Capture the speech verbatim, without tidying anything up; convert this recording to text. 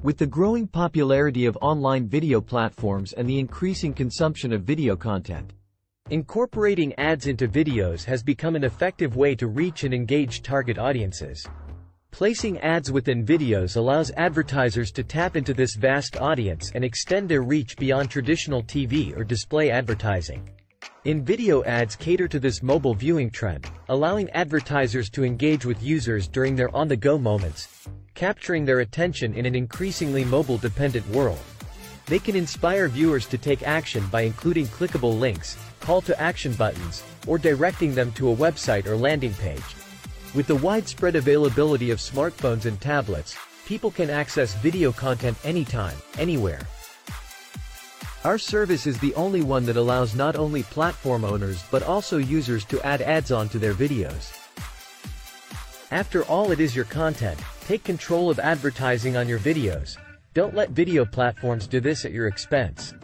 With the growing popularity of online video platforms and the increasing consumption of video content, incorporating ads into videos has become an effective way to reach and engage target audiences. Placing ads within videos allows advertisers to tap into this vast audience and extend their reach beyond traditional T V or display advertising. In-video ads cater to this mobile viewing trend, allowing advertisers to engage with users during their on-the-go moments, capturing their attention in an increasingly mobile-dependent world. They can inspire viewers to take action by including clickable links, call-to-action buttons, or directing them to a website or landing page. With the widespread availability of smartphones and tablets, people can access video content anytime, anywhere. Our service is the only one that allows not only platform owners but also users to add ads onto their videos. After all, it is your content. Take control of advertising on your videos. Don't let video platforms do this at your expense.